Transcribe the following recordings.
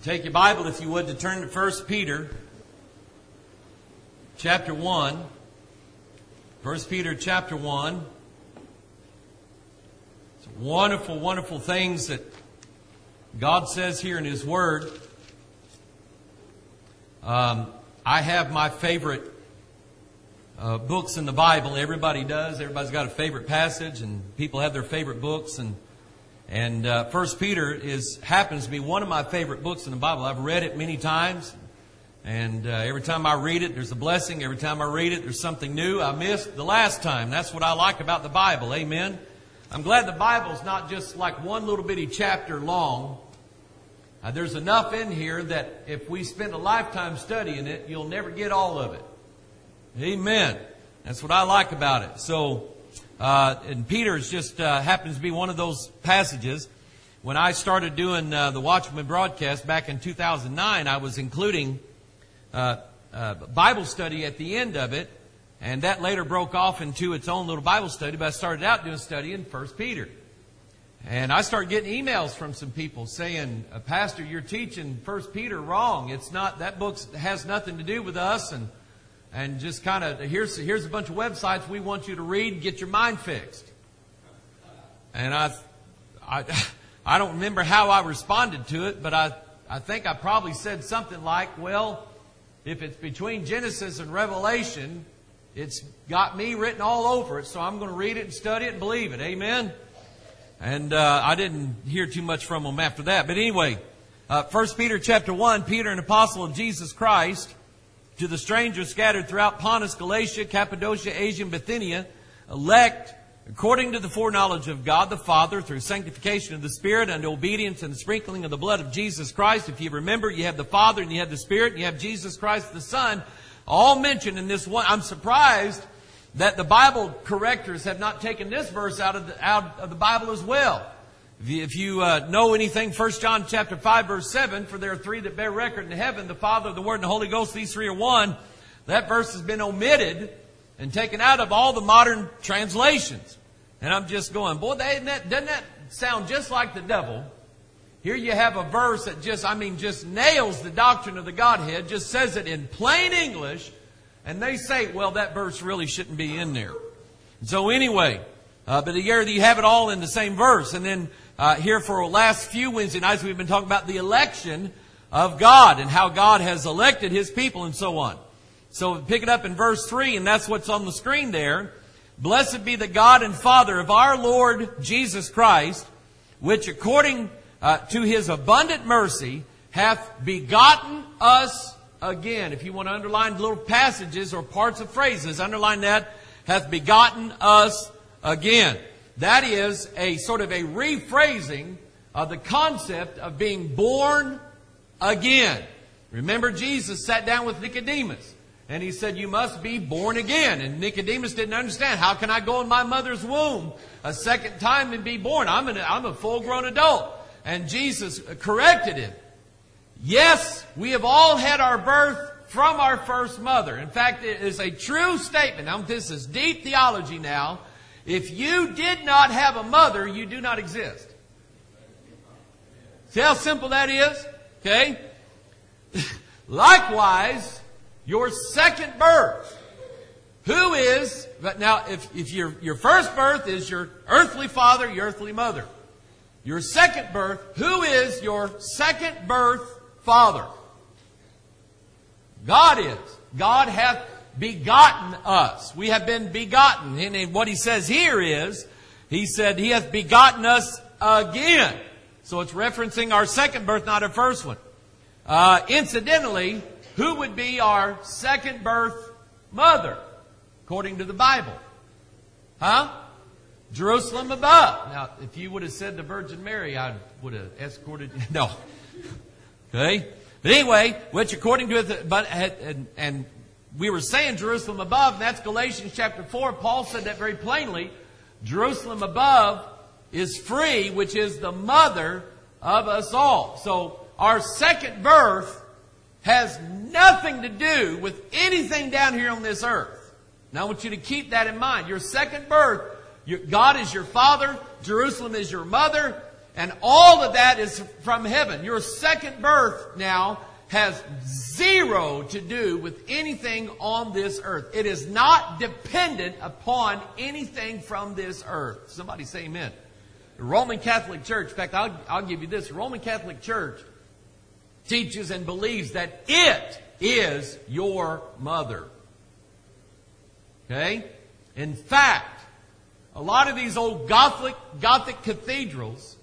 Take your Bible, if you would, to turn to 1 Peter chapter 1. 1 Peter chapter 1. It's wonderful, wonderful things that God says here in His Word. I have my favorite books in the Bible. Everybody does. Everybody's got a favorite passage, and people have their favorite books. And 1 Peter happens to be one of my favorite books in the Bible. I've read it many times, and every time I read it, there's a blessing. Every time I read it, there's something new I missed the last time. That's what I like about the Bible. Amen. I'm glad the Bible's not just like one little bitty chapter long. There's enough in here that if we spend a lifetime studying it, you'll never get all of it. Amen. That's what I like about it. So, and Peter's just happens to be one of those passages. When I started doing the Watchman broadcast back in 2009, I was including Bible study at the end of it, and that later broke off into its own little Bible study. But I started out doing study in 1 Peter. And I started getting emails from some people saying, Pastor, you're teaching 1 Peter wrong. It's not, that book has nothing to do with us. And just kind of, here's a bunch of websites we want you to read, get your mind fixed. And I don't remember how I responded to it, but I think I probably said something like, well, if it's between Genesis and Revelation, it's got me written all over it, so I'm going to read it and study it and believe it. Amen? And I didn't hear too much from them after that. But anyway, 1 Peter chapter 1, Peter, an apostle of Jesus Christ, to the strangers scattered throughout Pontus, Galatia, Cappadocia, Asia, and Bithynia, elect according to the foreknowledge of God the Father, through sanctification of the Spirit, unto obedience and the sprinkling of the blood of Jesus Christ. If you remember, you have the Father and you have the Spirit and you have Jesus Christ the Son, all mentioned in this one. I'm surprised that the Bible correctors have not taken this verse out of the Bible as well. If you know anything, 1 John chapter 5, verse 7, for there are three that bear record in heaven, the Father, the Word, and the Holy Ghost, these three are one. That verse has been omitted and taken out of all the modern translations. And I'm just going, boy, doesn't that sound just like the devil? Here you have a verse that just nails the doctrine of the Godhead, just says it in plain English, and they say, well, that verse really shouldn't be in there. So anyway, but here you have it all in the same verse. And then here for the last few Wednesday nights, we've been talking about the election of God and how God has elected His people and so on. So pick it up in verse 3, and that's what's on the screen there. Blessed be the God and Father of our Lord Jesus Christ, which according to His abundant mercy hath begotten us again. If you want to underline little passages or parts of phrases, underline that, hath begotten us again. That is a sort of a rephrasing of the concept of being born again. Remember, Jesus sat down with Nicodemus and He said, you must be born again. And Nicodemus didn't understand. How can I go in my mother's womb a second time and be born? I'm a full-grown adult. And Jesus corrected him. Yes, we have all had our birth from our first mother. In fact, it is a true statement. Now, this is deep theology now. If you did not have a mother, you do not exist. See how simple that is? Okay? Likewise, your second birth. Who is, but now if your first birth is your earthly father, your earthly mother. Your second birth, who is your second birth father? God is. God hath begotten us. We have been begotten. And what He says here is, He said He hath begotten us again. So it's referencing our second birth, not our first one. Incidentally, who would be our second birth mother, according to the Bible? Jerusalem above. Now, if you would have said the Virgin Mary, I would have escorted you. No. Okay? But anyway, which according to it, and we were saying Jerusalem above, and that's Galatians chapter 4. Paul said that very plainly. Jerusalem above is free, which is the mother of us all. So our second birth has nothing to do with anything down here on this earth. Now I want you to keep that in mind. Your second birth, God is your father, Jerusalem is your mother, And all of that is from heaven. Your second birth now has zero to do with anything on this earth. It is not dependent upon anything from this earth. Somebody say amen. The Roman Catholic Church, in fact, I'll give you this. The Roman Catholic Church teaches and believes that it is your mother. Okay? In fact, a lot of these old Gothic cathedrals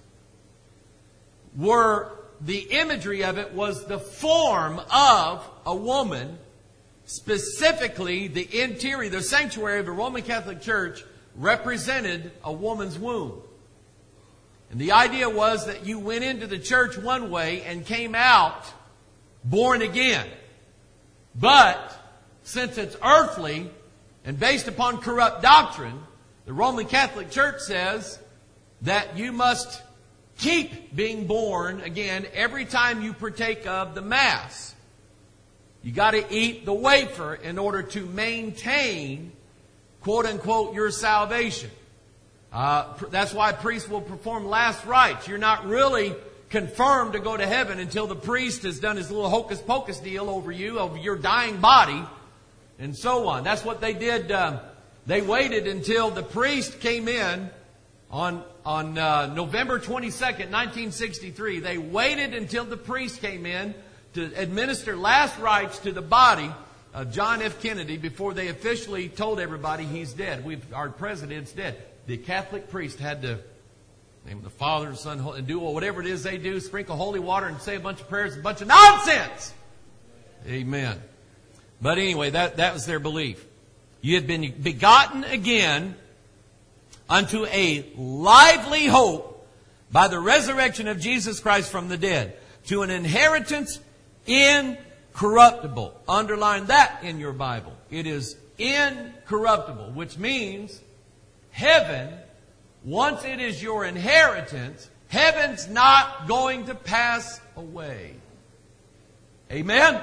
the imagery of it was the form of a woman, specifically the interior, the sanctuary of the Roman Catholic Church represented a woman's womb. And the idea was that you went into the church one way and came out born again. But since it's earthly and based upon corrupt doctrine, the Roman Catholic Church says that you must keep being born again every time you partake of the Mass. You got to eat the wafer in order to maintain, quote unquote, your salvation. That's why priests will perform last rites. You're not really confirmed to go to heaven until the priest has done his little hocus pocus deal over you, over your dying body, and so on. That's what they did. They waited until the priest came in on November 22nd, 1963. They waited until the priest came in to administer last rites to the body of John F. Kennedy before they officially told everybody he's dead. Our president's dead. The Catholic priest had to name the Father, Son, and do whatever it is they do, sprinkle holy water and say a bunch of prayers, a bunch of nonsense. Amen. But anyway, that was their belief. You have been begotten again unto a lively hope by the resurrection of Jesus Christ from the dead, to an inheritance incorruptible. Underline that in your Bible. It is incorruptible, which means heaven, once it is your inheritance, heaven's not going to pass away. Amen?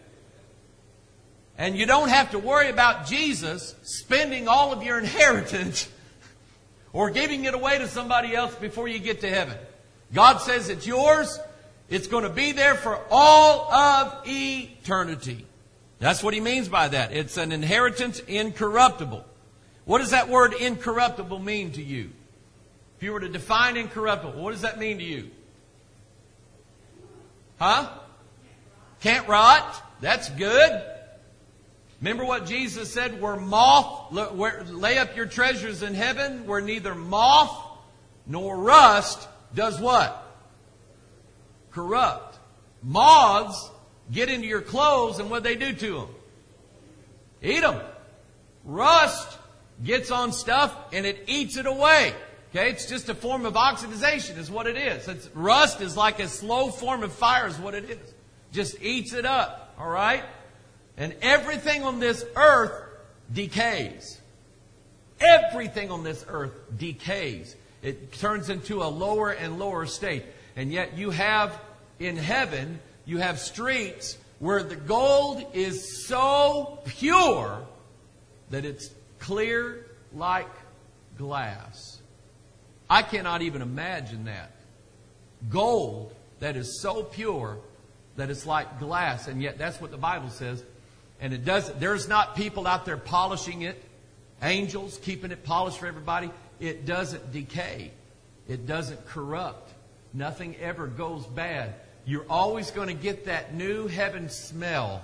And you don't have to worry about Jesus spending all of your inheritance or giving it away to somebody else before you get to heaven. God says it's yours. It's going to be there for all of eternity. That's what He means by that. It's an inheritance incorruptible. What does that word incorruptible mean to you? If you were to define incorruptible, what does that mean to you? Huh? Can't rot. That's good. Remember what Jesus said? Lay up your treasures in heaven where neither moth nor rust does what? Corrupt. Moths get into your clothes, and what they do to them? Eat them. Rust gets on stuff and it eats it away. Okay, it's just a form of oxidization is what it is. Rust is like a slow form of fire is what it is. Just eats it up. All right? And everything on this earth decays. Everything on this earth decays. It turns into a lower and lower state. And yet you have in heaven, you have streets where the gold is so pure that it's clear like glass. I cannot even imagine that. Gold that is so pure that it's like glass. And yet that's what the Bible says. And it doesn't, there's not people out there polishing it, angels keeping it polished for everybody. It doesn't decay. It doesn't corrupt. Nothing ever goes bad. You're always going to get that new heaven smell.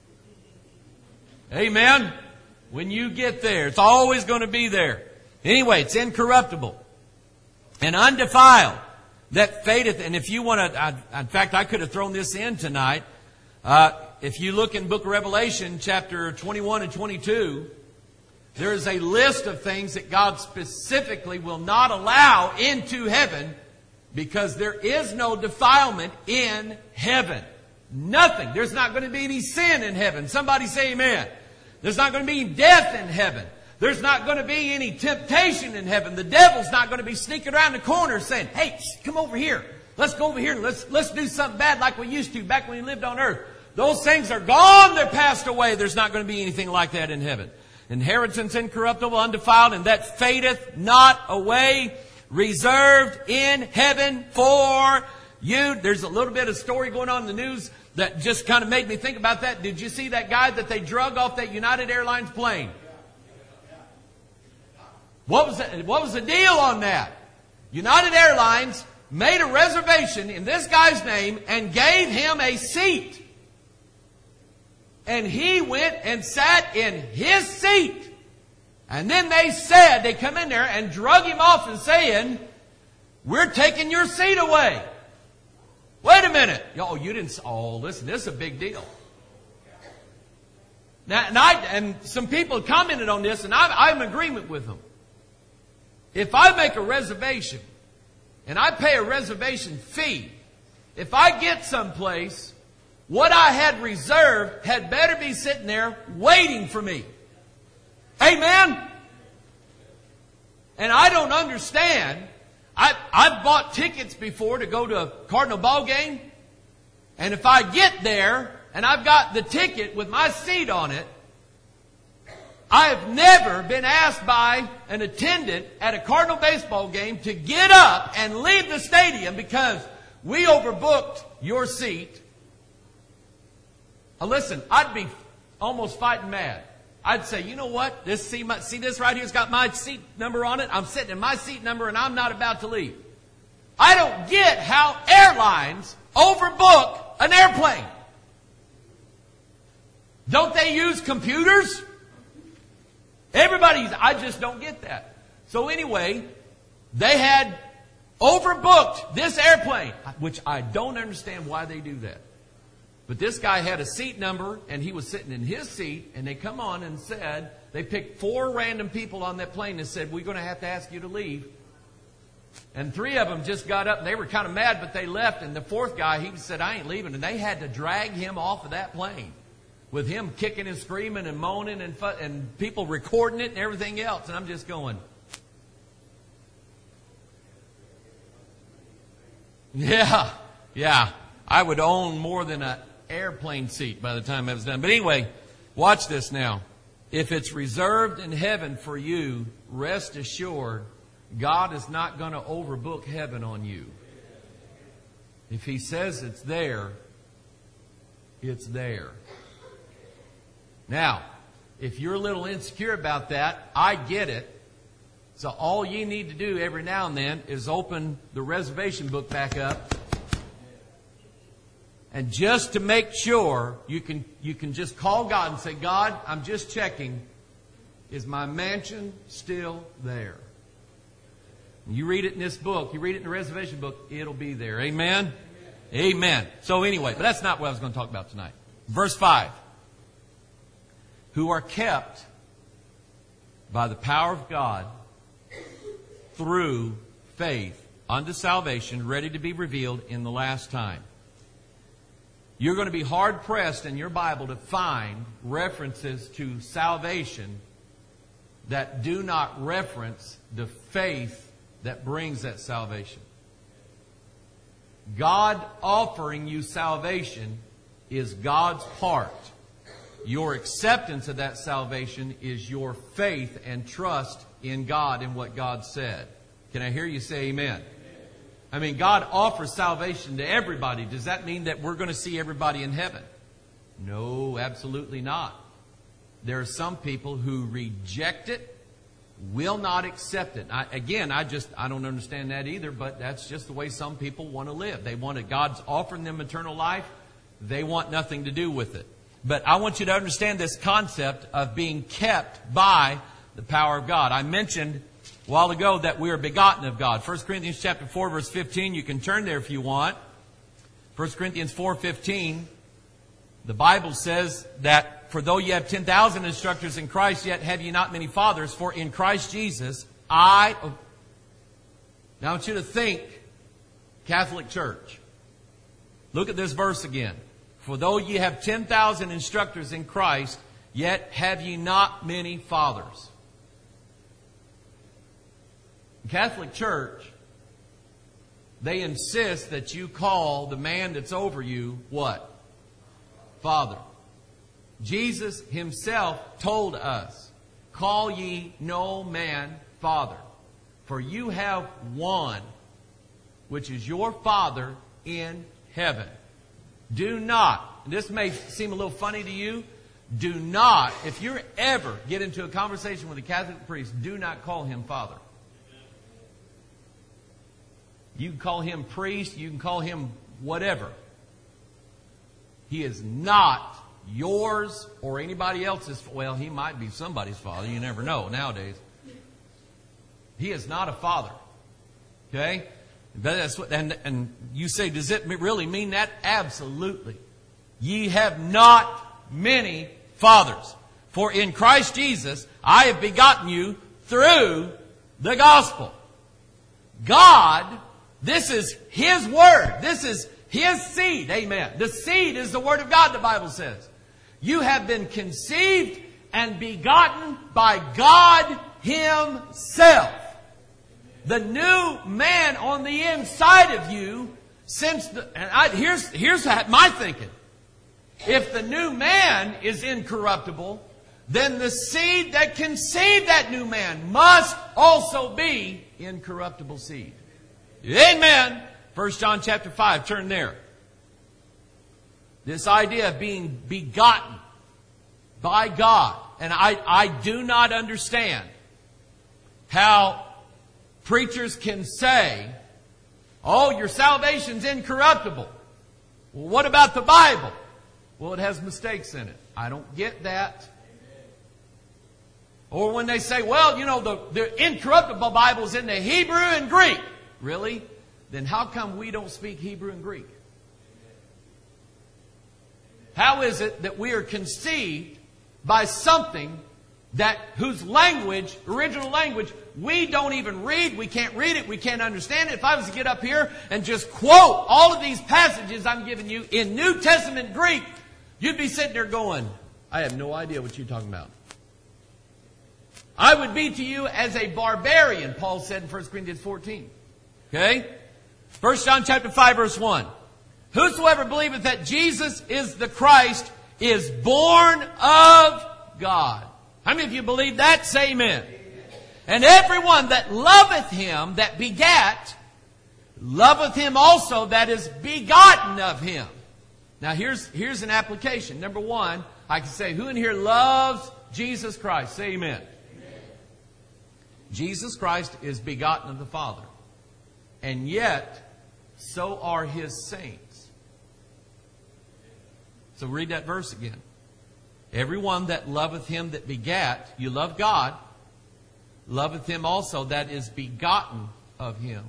Amen? When you get there, it's always going to be there. Anyway, it's incorruptible and undefiled, that fadeth. And if you want to, in fact, I could have thrown this in tonight. If you look in book of Revelation, chapter 21 and 22, there is a list of things that God specifically will not allow into heaven because there is no defilement in heaven. Nothing. There's not going to be any sin in heaven. Somebody say amen. There's not going to be any death in heaven. There's not going to be any temptation in heaven. The devil's not going to be sneaking around the corner saying, hey, come over here. Let's go over here and let's do something bad like we used to back when we lived on earth. Those things are gone. They're passed away. There's not going to be anything like that in heaven. Inheritance incorruptible, undefiled, and that fadeth not away. reserved in heaven for you. There's a little bit of story going on in the news that just kind of made me think about that. Did you see that guy that they drug off that United Airlines plane? What was the deal on that? United Airlines made a reservation in this guy's name and gave him a seat. And he went and sat in his seat. And then they come in there and drug him off and saying, we're taking your seat away. Wait a minute. Listen, this is a big deal. Now, and some people commented on this, and I'm in agreement with them. If I make a reservation, and I pay a reservation fee, if I get someplace, what I had reserved had better be sitting there waiting for me. Amen? And I don't understand. I've bought tickets before to go to a Cardinal ball game. And if I get there and I've got the ticket with my seat on it, I have never been asked by an attendant at a Cardinal baseball game to get up and leave the stadium because we overbooked your seat. Now listen, I'd be almost fighting mad. I'd say, you know what? See this right here? It's got my seat number on it. I'm sitting in my seat number and I'm not about to leave. I don't get how airlines overbook an airplane. Don't they use computers? I just don't get that. So anyway, they had overbooked this airplane, which I don't understand why they do that. But this guy had a seat number, and he was sitting in his seat, and they come on and said, they picked 4 random people on that plane and said, we're going to have to ask you to leave. And 3 of them just got up, and they were kind of mad, but they left. And the 4th guy, he said, I ain't leaving. And they had to drag him off of that plane with him kicking and screaming and moaning and people recording it and everything else. And I'm just going, yeah, I would own more than an airplane seat by the time that was done. But anyway, watch this now. If it's reserved in heaven for you, rest assured, God is not going to overbook heaven on you. If He says it's there, it's there. Now, if you're a little insecure about that, I get it. So all you need to do every now and then is open the reservation book back up. And just to make sure, you can just call God and say, God, I'm just checking. Is my mansion still there? You read it in this book. You read it in the reservation book. It'll be there. Amen? Amen. So anyway, but that's not what I was going to talk about tonight. Verse 5. Who are kept by the power of God through faith unto salvation, ready to be revealed in the last time. You're going to be hard-pressed in your Bible to find references to salvation that do not reference the faith that brings that salvation. God offering you salvation is God's part. Your acceptance of that salvation is your faith and trust in God and what God said. Can I hear you say amen? I mean, God offers salvation to everybody. Does that mean that we're going to see everybody in heaven? No, absolutely not. There are some people who reject it, will not accept it. I don't understand that either, but that's just the way some people want to live. They want it. God's offering them eternal life. They want nothing to do with it. But I want you to understand this concept of being kept by the power of God. I mentioned a while ago that we are begotten of God. 1 Corinthians chapter 4, verse 15. You can turn there if you want. 1 Corinthians 4:15. The Bible says that for though you have 10,000 instructors in Christ, yet have ye not many fathers. For in Christ Jesus, Now I want you to think Catholic Church. Look at this verse again. For though ye have 10,000 instructors in Christ, yet have ye not many fathers. The Catholic Church, they insist that you call the man that's over you what? Father. Jesus Himself told us, call ye no man Father. For you have one, which is your Father in heaven. Do not, and this may seem a little funny to you, do not, if you ever get into a conversation with a Catholic priest, do not call him Father. You can call him priest, you can call him whatever. He is not yours or anybody else's. Well, he might be somebody's father. You never know nowadays. He is not a father. Okay? But that's what, and you say, does it really mean that? Absolutely. Ye have not many fathers. For in Christ Jesus I have begotten you through the gospel. God, this is His word. This is His seed. Amen. The seed is the word of God, the Bible says. You have been conceived and begotten by God Himself. The new man on the inside of you, here's my thinking. If the new man is incorruptible, then the seed that conceived that new man must also be incorruptible seed. Amen. 1 John chapter 5, turn there. This idea of being begotten by God. And I do not understand how preachers can say, oh, your salvation's incorruptible. Well, what about the Bible? Well, it has mistakes in it. I don't get that. Or when they say, well, you know, the incorruptible Bible is in the Hebrew and Greek. Really? Then how come we don't speak Hebrew and Greek? How is it that we are conceived by something whose language, original language, we don't even read, we can't read it, we can't understand it. If I was to get up here and just quote all of these passages I'm giving you in New Testament Greek, you'd be sitting there going, I have no idea what you're talking about. I would be to you as a barbarian, Paul said in 1 Corinthians 14. Okay? 1 John chapter 5 verse 1. Whosoever believeth that Jesus is the Christ is born of God. How many of you believe that? Say amen. And everyone that loveth Him that begat, loveth Him also that is begotten of Him. Now here's an application. Number one, I can say, who in here loves Jesus Christ? Say amen. Jesus Christ is begotten of the Father. And yet, so are His saints. So read that verse again. Everyone that loveth Him that begat, you love God, loveth Him also that is begotten of Him.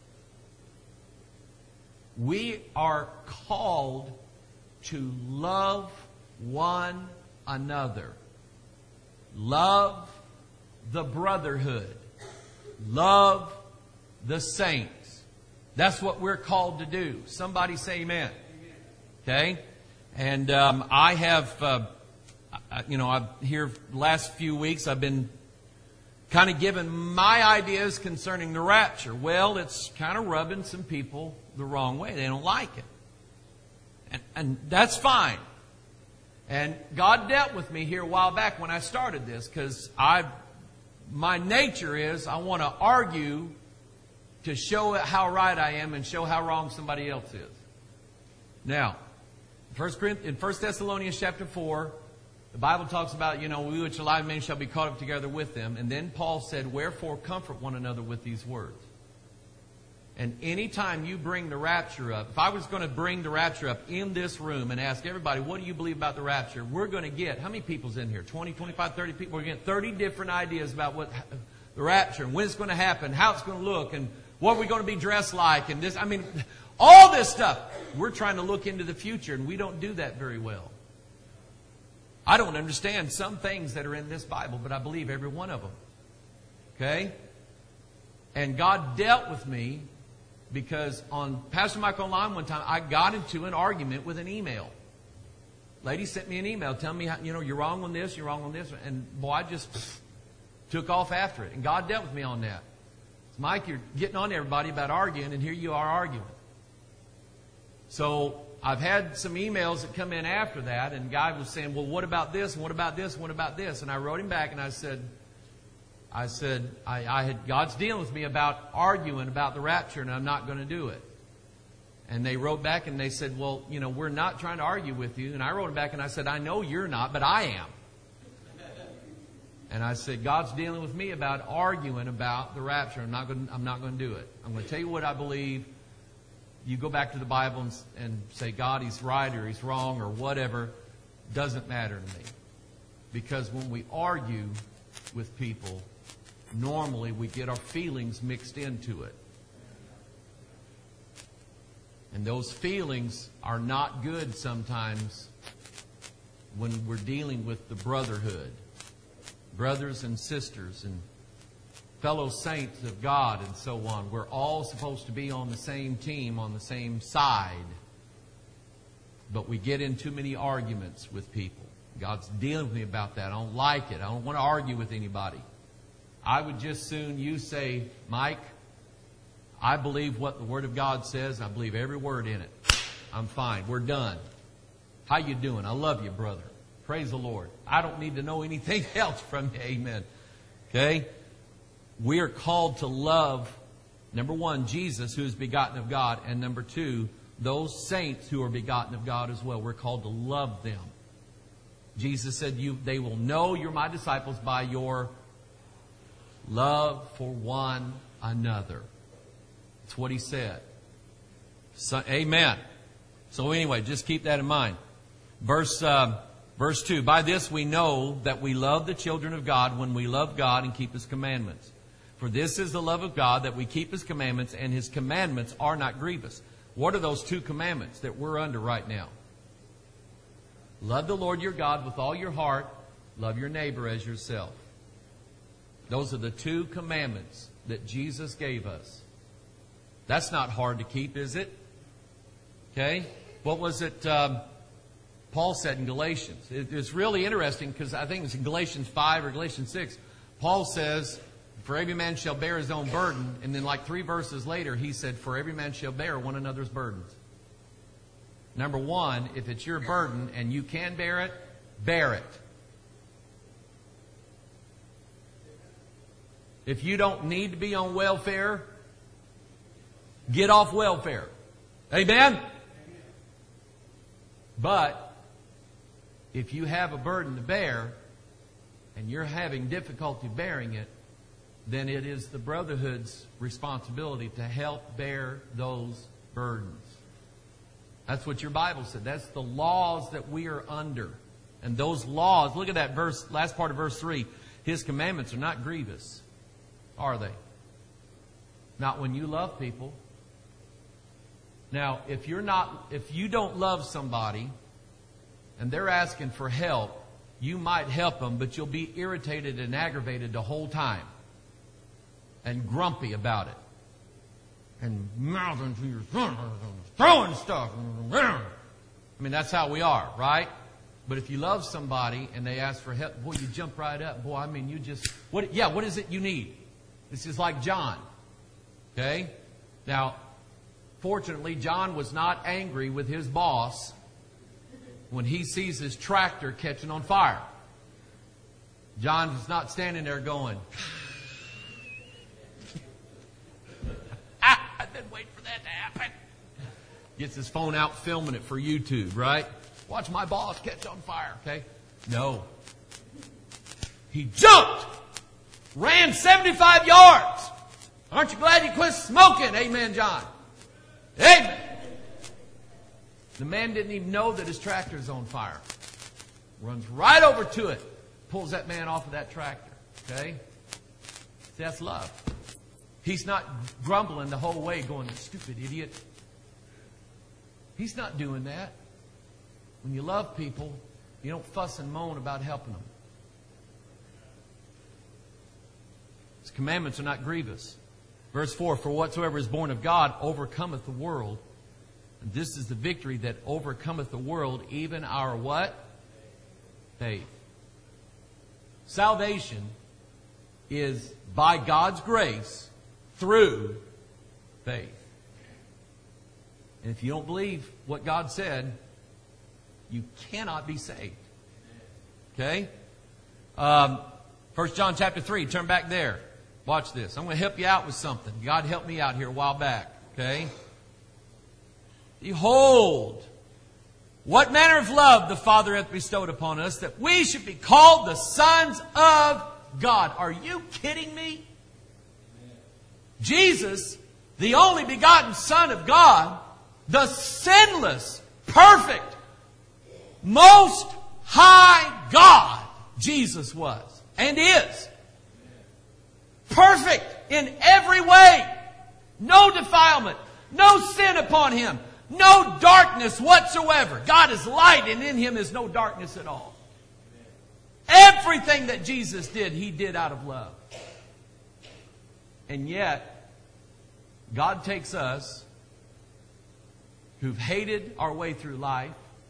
We are called to love one another. Love the brotherhood. Love the saints. That's what we're called to do. Somebody say amen. Okay? And I have, I've here the last few weeks I've been kind of giving my ideas concerning the rapture. Well, it's kind of rubbing some people the wrong way. They don't like it. And that's fine. And God dealt with me here a while back when I started this, because my nature is I want to argue to show how right I am and show how wrong somebody else is. Now, in 1 Thessalonians chapter 4, the Bible talks about, we which are alive, many shall be caught up together with them. And then Paul said, wherefore comfort one another with these words. And anytime you bring the rapture up, if I was going to bring the rapture up in this room and ask everybody, what do you believe about the rapture? We're going to get, how many people's in here? 20, 25, 30 people? We're going to get 30 different ideas about what the rapture and when it's going to happen, how it's going to look, and what we're going to be dressed like, and this, all this stuff. We're trying to look into the future, and we don't do that very well. I don't understand some things that are in this Bible, but I believe every one of them. Okay? And God dealt with me because on Pastor Mike Online one time, I got into an argument with an email. Lady sent me an email telling me, you're wrong on this, you're wrong on this. And boy, I just took off after it. And God dealt with me on that. So Mike, you're getting on to everybody about arguing, and here you are arguing. So I've had some emails that come in after that, and God was saying, well, what about this, and what about this, and what about this? And I wrote him back, and I said, I said, God's dealing with me about arguing about the rapture, and I'm not going to do it. And they wrote back and they said, well, we're not trying to argue with you. And I wrote back and I said, I know you're not, but I am. And I said, God's dealing with me about arguing about the rapture. I'm not going to do it. I'm going to tell you what I believe. You go back to the Bible and say, God, He's right or He's wrong or whatever. Doesn't matter to me. Because when we argue with people, normally we get our feelings mixed into it. And those feelings are not good sometimes when we're dealing with the brotherhood. Brothers and sisters and fellow saints of God and so on. We're all supposed to be on the same team, on the same side. But we get in too many arguments with people. God's dealing with me about that. I don't like it. I don't want to argue with anybody. I would just soon you say, Mike, I believe what the Word of God says. I believe every word in it. I'm fine. We're done. How you doing? I love you, brother. Praise the Lord. I don't need to know anything else from you. Amen. Okay? We are called to love, number one, Jesus, who is begotten of God. And number two, those saints who are begotten of God as well. We're called to love them. Jesus said, they will know you're my disciples by your love for one another. That's what He said. So, amen. So anyway, just keep that in mind. Verse 2, by this we know that we love the children of God when we love God and keep His commandments. For this is the love of God, that we keep His commandments, and His commandments are not grievous. What are those two commandments that we're under right now? Love the Lord your God with all your heart. Love your neighbor as yourself. Those are the two commandments that Jesus gave us. That's not hard to keep, is it? Okay? What was it Paul said in Galatians? It's really interesting because I think it's in Galatians 5 or Galatians 6. Paul says, for every man shall bear his own burden. And then like 3 verses later, he said, for every man shall bear one another's burdens. Number one, if it's your burden and you can bear it, bear it. If you don't need to be on welfare, get off welfare. Amen? But if you have a burden to bear and you're having difficulty bearing it, then it is the brotherhood's responsibility to help bear those burdens. That's what your Bible said. That's the laws that we are under. And those laws, look at that verse, last part of verse 3. His commandments are not grievous, are they? Not when you love people. Now, if you don't love somebody and they're asking for help, you might help them, but you'll be irritated and aggravated the whole time. And grumpy about it. And mouthing to your son, throwing stuff. I mean, that's how we are, right? But if you love somebody and they ask for help, boy, you jump right up. Boy, I mean, you just, what is it you need? This is like John. Okay? Now, fortunately, John was not angry with his boss when he sees his tractor catching on fire. John is not standing there going, I've been waiting for that to happen. Gets his phone out filming it for YouTube, right? Watch my boss catch on fire, okay? No. He jumped, ran 75 yards. Aren't you glad you quit smoking? Amen, John. Amen. The man didn't even know that his tractor is on fire. Runs right over to it. Pulls that man off of that tractor. Okay? See, that's love. He's not grumbling the whole way going, stupid idiot. He's not doing that. When you love people, you don't fuss and moan about helping them. His commandments are not grievous. Verse 4, for whatsoever is born of God overcometh the world. And this is the victory that overcometh the world, even our what? Faith. Salvation is by God's grace through faith. And if you don't believe what God said, you cannot be saved. Okay? 1 John chapter 3, turn back there. Watch this. I'm going to help you out with something. God helped me out here a while back. Okay? Behold, what manner of love the Father hath bestowed upon us, that we should be called the sons of God. Are you kidding me? Jesus, the only begotten Son of God, the sinless, perfect, most high God, Jesus was and is. Perfect in every way. No defilement. No sin upon Him. No darkness whatsoever. God is light, and in Him is no darkness at all. Everything that Jesus did, He did out of love. And yet, God takes us who've hated our way through life,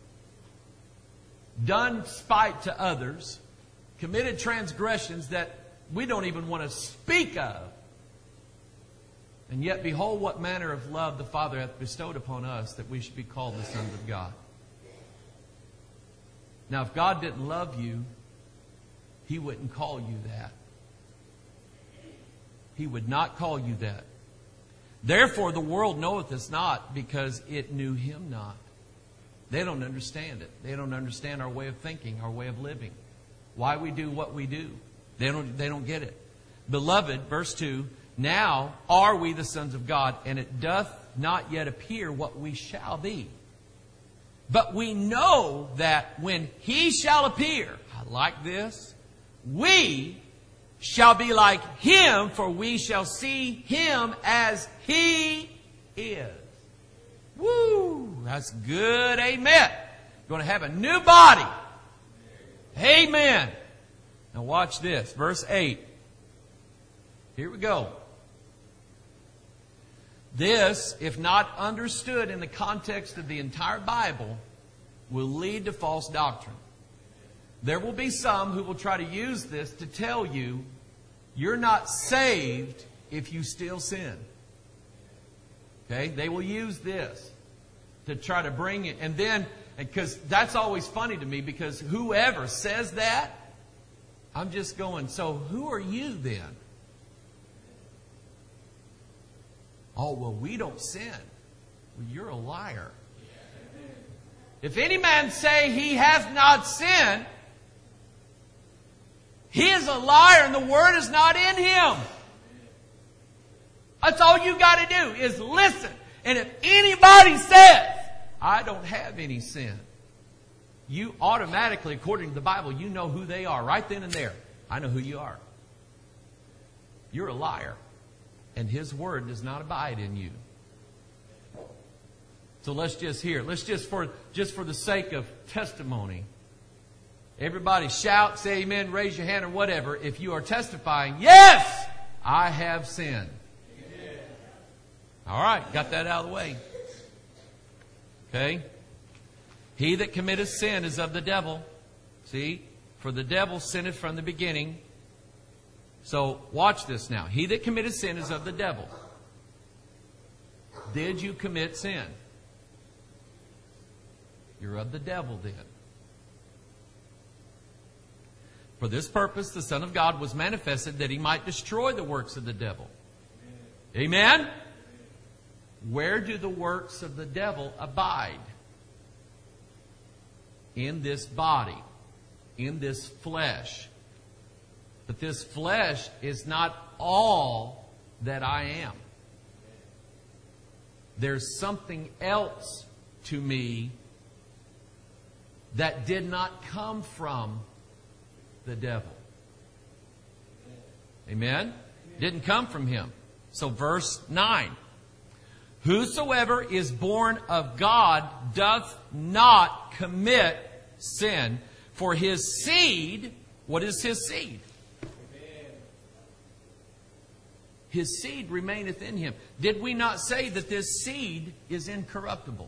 done spite to others, committed transgressions that we don't even want to speak of. And yet, behold, what manner of love the Father hath bestowed upon us, that we should be called the sons of God. Now, if God didn't love you, He wouldn't call you that. He would not call you that. Therefore, the world knoweth us not, because it knew Him not. They don't understand it. They don't understand our way of thinking, our way of living, why we do what we do. They don't get it. Beloved, verse 2, now are we the sons of God, and it doth not yet appear what we shall be. But we know that when He shall appear, I like this, we shall be like Him, for we shall see Him as He is. Woo! That's good. Amen. Going to have a new body. Amen. Now watch this. Verse 8. Here we go. This, if not understood in the context of the entire Bible, will lead to false doctrine. There will be some who will try to use this to tell you you're not saved if you still sin. Okay? They will use this to try to bring it. And then, because that's always funny to me, because whoever says that, I'm just going, so who are you then? Oh, well, we don't sin. Well, you're a liar. If any man say he hath not sinned, he is a liar and the word is not in him. That's all you got to do is listen. And if anybody says, I don't have any sin, you automatically, according to the Bible, you know who they are right then and there. I know who you are. You're a liar. And His word does not abide in you. So let's just hear. Let's just for the sake of testimony. Everybody shout, say amen, raise your hand or whatever. If you are testifying, yes, I have sinned. Amen. All right, got that out of the way. Okay. He that committeth sin is of the devil. See? For the devil sinneth from the beginning. So, watch this now. He that committeth sin is of the devil. Did you commit sin? You're of the devil then. For this purpose the Son of God was manifested, that He might destroy the works of the devil. Amen? Where do the works of the devil abide? In this body. In this flesh. But this flesh is not all that I am. There's something else to me that did not come from the devil. Amen? Didn't come from him. So verse 9. Whosoever is born of God doth not commit sin, for his seed, what is his seed? His seed remaineth in him. Did we not say that this seed is incorruptible?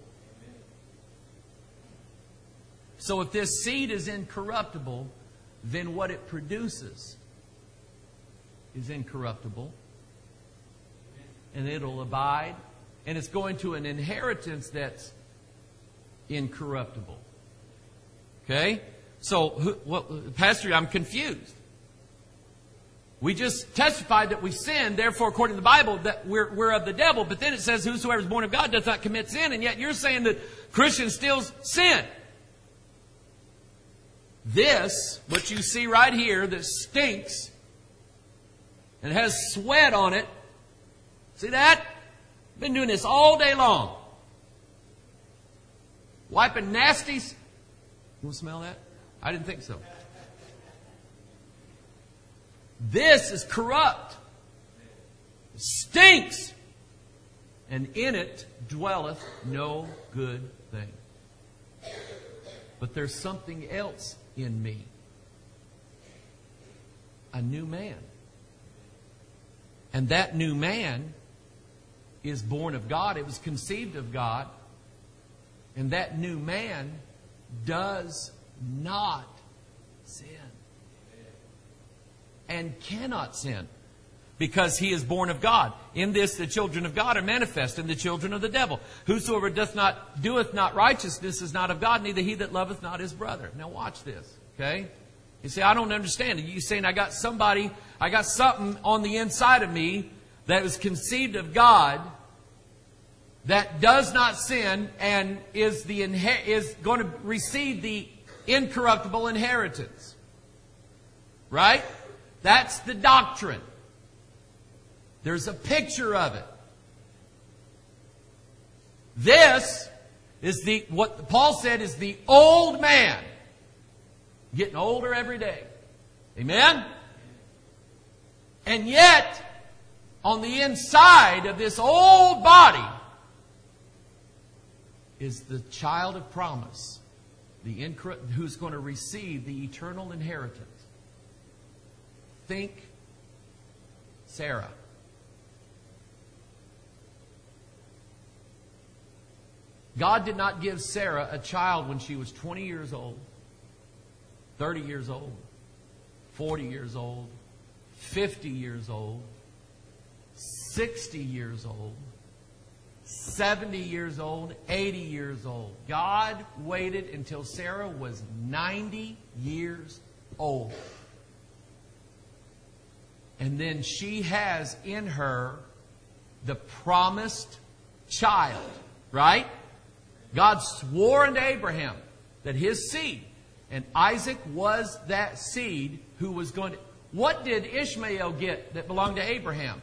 So if this seed is incorruptible, then what it produces is incorruptible. And it'll abide. And it's going to an inheritance that's incorruptible. Okay? So, Pastor, I'm confused. We just testified that we sinned, therefore, according to the Bible, that we're of the devil. But then it says, whosoever is born of God does not commit sin. And yet you're saying that Christians still sin. This, what you see right here, that stinks and has sweat on it. See that? Been doing this all day long. Wiping nasties. You want to smell that? I didn't think so. This is corrupt. It stinks. And in it dwelleth no good thing. But there's something else in me. A new man. And that new man is born of God. It was conceived of God. And that new man does not sin. And cannot sin. Because he is born of God. In this the children of God are manifest, and the children of the devil. Whosoever doeth not righteousness is not of God, neither he that loveth not his brother. Now watch this, okay? You say, I don't understand. You're saying I got something on the inside of me that was conceived of God, that does not sin, and is going to receive the incorruptible inheritance. Right? That's the doctrine. There's a picture of it. This is what Paul said is the old man. Getting older every day. Amen? And yet, on the inside of this old body is the child of promise, who's going to receive the eternal inheritance. Think Sarah. God did not give Sarah a child when she was 20 years old, 30 years old, 40 years old, 50 years old, 60 years old, 70 years old, 80 years old. God waited until Sarah was 90 years old. And then she has in her the promised child, right? God swore unto Abraham that his seed, and Isaac was that seed who was going to... What did Ishmael get that belonged to Abraham?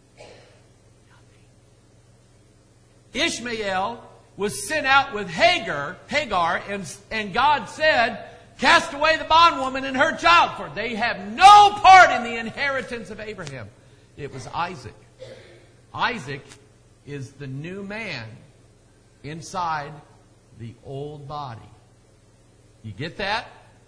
Nothing. Ishmael was sent out with Hagar, and God said, cast away the bondwoman and her child, for they have no part in the inheritance of Abraham. It was Isaac. Isaac is the new man inside the old body. You get that?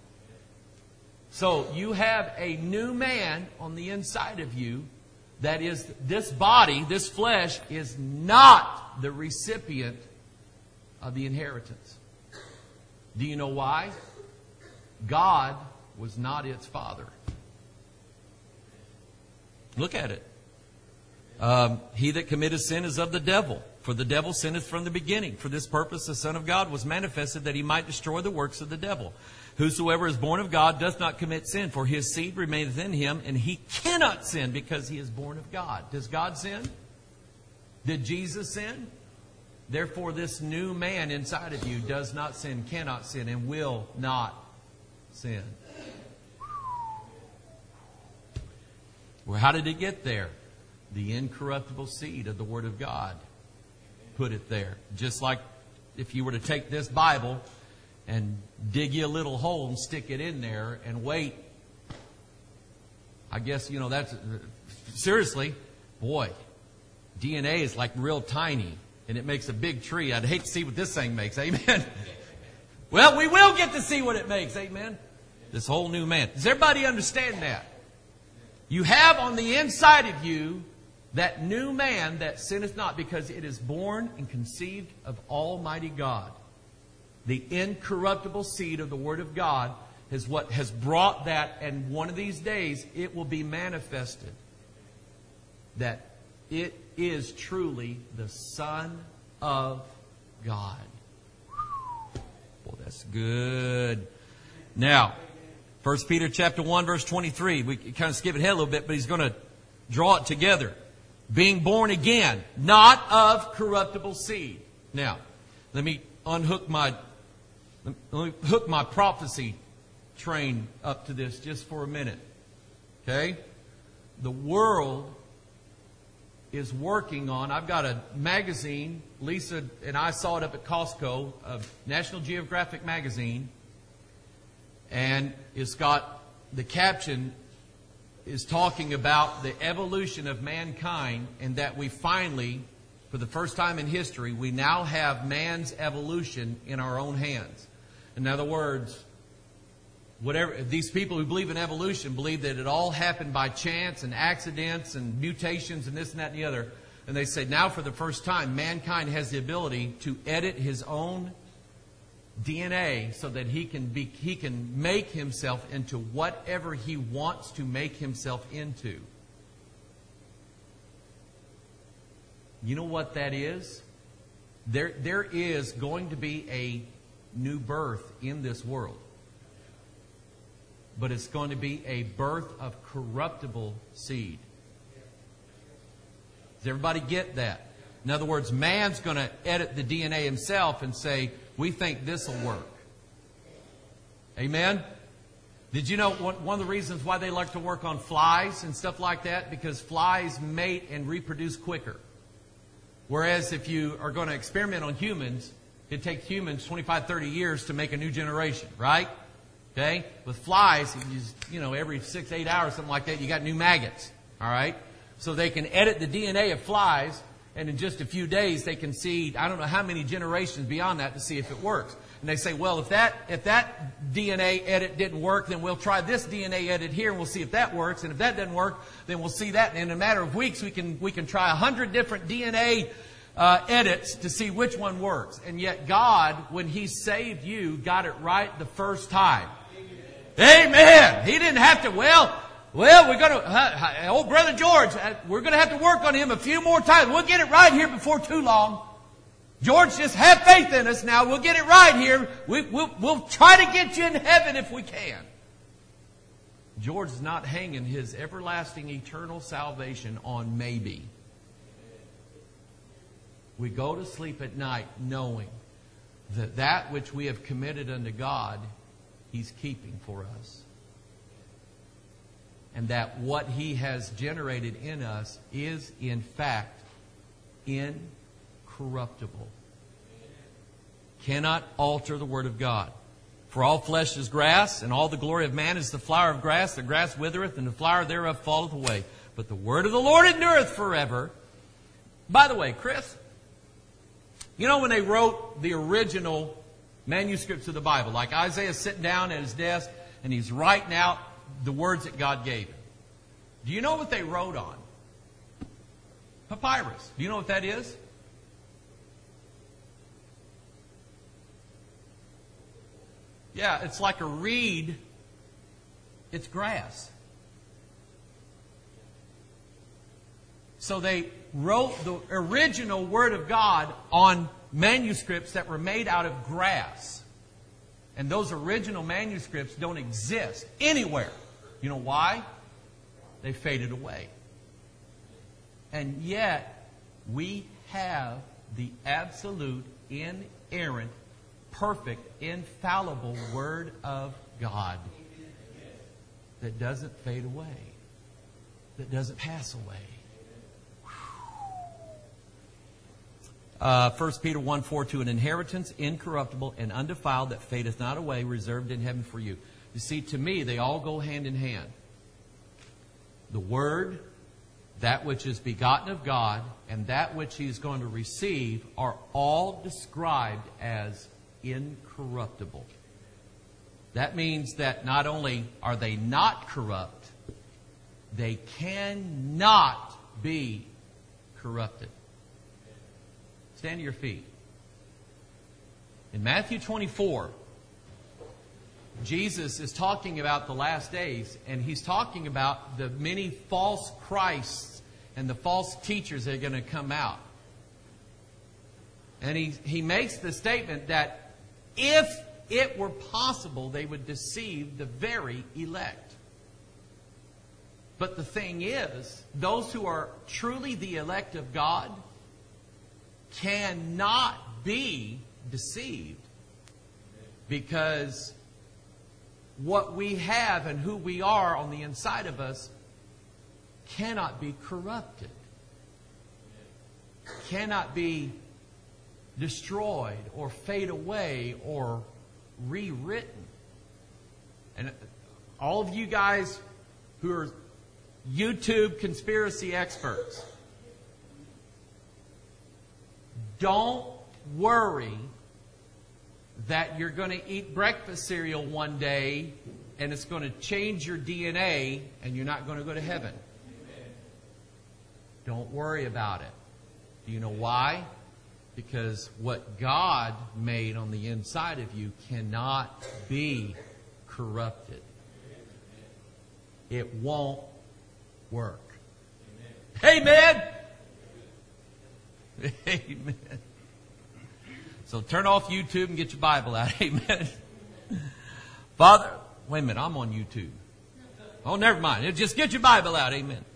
So you have a new man on the inside of you. That is, this body, this flesh, is not the recipient of the inheritance. Do you know why? God was not its father. Look at it. He that committeth sin is of the devil. For the devil sinneth from the beginning. For this purpose the Son of God was manifested, that he might destroy the works of the devil. Whosoever is born of God does not commit sin, for his seed remaineth in him, and he cannot sin because he is born of God. Does God sin? Did Jesus sin? Therefore this new man inside of you does not sin, cannot sin, and will not sin. Well, how did it get there? The incorruptible seed of the Word of God put it there. Just like if you were to take this Bible and dig you a little hole and stick it in there and wait. I guess, that's... Seriously, boy, DNA is like real tiny and it makes a big tree. I'd hate to see what this thing makes. Amen? Well, we will get to see what it makes. Amen? This whole new man. Does everybody understand that? You have on the inside of you that new man that sinneth not, because it is born and conceived of Almighty God. The incorruptible seed of the Word of God is what has brought that, and one of these days it will be manifested that it is truly the Son of God. Boy, that's good. Now, 1 Peter chapter 1, verse 23. We kind of skip ahead a little bit, but he's going to draw it together. Being born again, not of corruptible seed. Now, let me hook my prophecy train up to this just for a minute. Okay? The world is working on, I've got a magazine, Lisa and I saw it up at Costco, a National Geographic magazine, and it's got, the caption is talking about the evolution of mankind, and that we finally, for the first time in history, we now have man's evolution in our own hands. In other words, whatever these people who believe in evolution believe that it all happened by chance and accidents and mutations and this and that and the other. And they say now for the first time, mankind has the ability to edit his own DNA so that he can make himself into whatever he wants to make himself into. You know what that is? There is going to be a new birth in this world. But it's going to be a birth of corruptible seed. Does everybody get that? In other words, man's going to edit the DNA himself and say, we think this will work. Amen? Did you know one of the reasons why they like to work on flies and stuff like that? Because flies mate and reproduce quicker. Whereas if you are going to experiment on humans, it takes humans 25, 30 years to make a new generation, right? Okay? With flies, every 6, 8 hours, something like that, you got new maggots. All right? So they can edit the DNA of flies, and in just a few days they can see, I don't know how many generations beyond that to see if it works. And they say, well, if that DNA edit didn't work, then we'll try this DNA edit here and we'll see if that works. And if that doesn't work, then we'll see that. And in a matter of weeks, we can try 100 different DNA edits to see which one works. And yet God, when He saved you, got it right the first time. Amen. He didn't have to, well, we're going to, old Brother George, we're going to have to work on him a few more times. We'll get it right here before too long. George, just have faith in us now. We'll get it right here. We'll try to get you in heaven if we can. George is not hanging his everlasting, eternal salvation on maybe. We go to sleep at night knowing that which we have committed unto God, He's keeping for us. And that what He has generated in us is, in fact, incorruptible. Cannot alter the Word of God. For all flesh is grass, and all the glory of man is the flower of grass. The grass withereth, and the flower thereof falleth away. But the word of the Lord endureth forever. By the way, Chris, you know when they wrote the original manuscripts of the Bible, like Isaiah's sitting down at his desk and he's writing out the words that God gave him. Do you know what they wrote on? Papyrus. Do you know what that is? Yeah, it's like a reed. It's grass. So they wrote the original Word of God on manuscripts that were made out of grass. And those original manuscripts don't exist anywhere. You know why? They faded away. And yet, we have the absolute, inerrant, perfect, infallible Word of God that doesn't fade away, that doesn't pass away. 1 Peter 1:4, to an inheritance incorruptible and undefiled that fadeth not away, reserved in heaven for you. You see, to me, they all go hand in hand. The Word, that which is begotten of God, and that which He is going to receive are all described as incorruptible. That means that not only are they not corrupt, they cannot be corrupted. Stand to your feet. In Matthew 24, Jesus is talking about the last days, and He's talking about the many false Christs and the false teachers that are going to come out. And he makes the statement that if it were possible, they would deceive the very elect. But the thing is, those who are truly the elect of God cannot be deceived, because what we have and who we are on the inside of us cannot be corrupted, cannot be destroyed or fade away or rewritten. And all of you guys who are YouTube conspiracy experts, don't worry that you're going to eat breakfast cereal one day and it's going to change your DNA and you're not going to go to heaven. Don't worry about it. Do you know why? Because what God made on the inside of you cannot be corrupted. It won't work. Amen. Amen. So turn off YouTube and get your Bible out. Amen. Father, wait a minute, I'm on YouTube. Oh, never mind. Just get your Bible out. Amen.